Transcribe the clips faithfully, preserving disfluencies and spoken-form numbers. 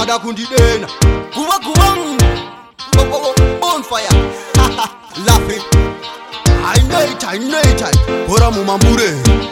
vada kundidena kuva kuva bonfire laughing I night I night bora mumambure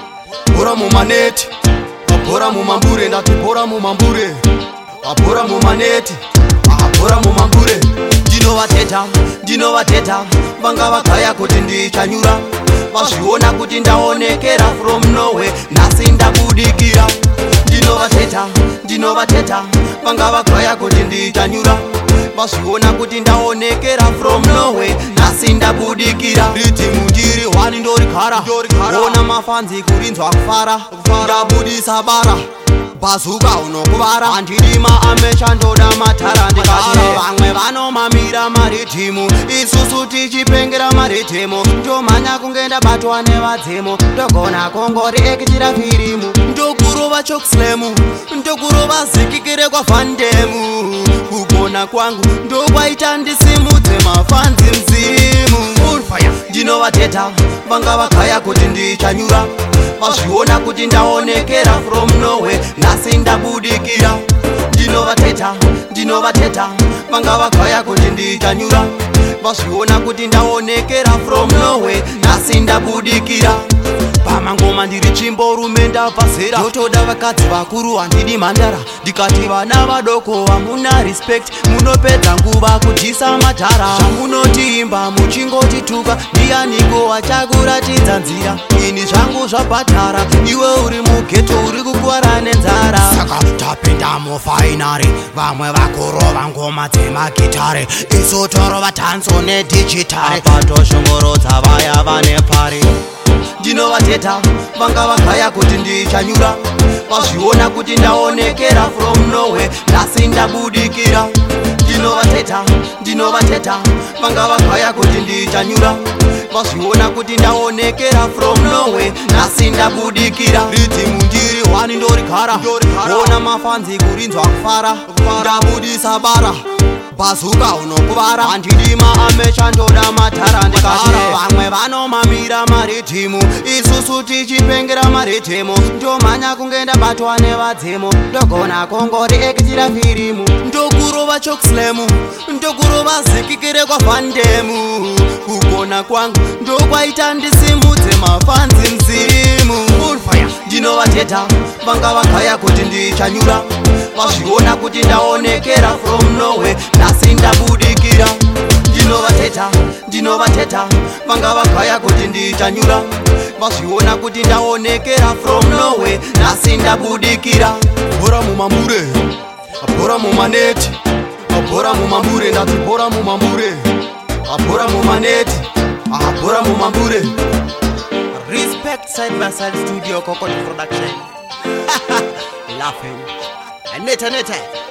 bora mumaneti bora mumambure ndati bora mumambure bora mumaneti bora mumambure ndinovateta ndinovateta vanga vagaya kuti ndichanyura vazviona kuti ndaonekera from nowhere nhasi ndabudikira ndinovateta ndinovateta vanga vagaya kuti ndichanyura vazviona kuti ndaonekera from nowhere nhasi ndabudikira riti mundiri hwani ndorikara ona mafanzi kurinzwa kufara ndabudisa bara bazuka unokuvara handidima amesha ndoda matara ndikati vamwe vanomamira maridhimu isusu tichipengera maridhimu ndomhanya kunge ndabatwa nevadzemo ndogona kongoreekitira firimu ndokurova chokuslemu ndokurova zikikire kwavhandemu kugona kwangu ndokwaita ndisimudze mafanzi mzimu ndinovateta vanga vagaya kuti ndichanyura vazviona kuti ndaonekera from nowhere nhasi ndabudikira ndinovateta ndinovateta vanga vagaya kuti ndichanyura vazviona kuti ndaonekera from nowhere nhasi ndabudikira pamangoma ndiri chimborume ndabva zera ndotoda vakadzi vakuru handidi mhandara ndikati vana vadoko hamuna respect munopedza nguva kudyisa madhara zvamunotiimba muchingotituka ndianiko wachakuratidza nzira ini zvangu zvabhadhara iwe uri mugeto uri kukwara nenzara saka tapinda mufainari vamwe vakurova ngoma dzemagitare isu torova tanzo nedijitare apatoshongorodza vaya vane pari ndinovateta vanga vagaya kuti ndichanyura vazviona kuti ndaonekera from nowhere nhasi ndabudikira ndinovateta ndinovateta vanga vagaya kuti ndichanyura vazviona kuti ndaonekera from nowhere nhasi ndabudikira riti mundiri hwani ndorigara ona mafanzi kurinzwa kufara ndabudisa bara bazuka unokuvara handidima amesha ndoda matara ndikati vamwe vanomamira maridhimu isusu tichipengera maridhimu ndomhanya kunge ndabatwa nevadzemo ndogona kongoreekitira firimu ndokurova chokuslemu ndokurova zikikire kwavhandemu kugona kwangu ndokwaita ndisimudze mafanzi mzimu ndinovateta vanga vagaya kuti ndichanyura vazviona kuti ndaonekera from nowhere nhasi ndabudikira ndinovateta ndinovateta vanga vagaya kuti ndichanyura vazviona kuti ndaonekera from nowhere nhasi ndabudikira bora mumambure bora mumaneti bora mumambure ndati bora mumambure bora mumaneti bora mumambure respect side by side studio Coconut production laughing and neta neta